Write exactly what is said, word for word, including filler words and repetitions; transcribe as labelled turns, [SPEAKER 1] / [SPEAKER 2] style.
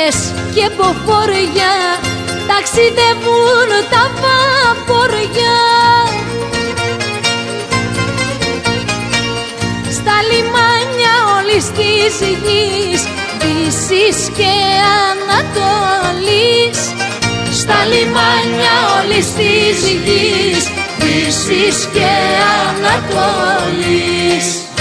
[SPEAKER 1] και ποφοριά ταξιδεύουν τα βαποριά. Στα λιμάνια όλης της γης, Δύσης και Ανατολής. Στα λιμάνια όλης της γης, Δύσης και Ανατολής.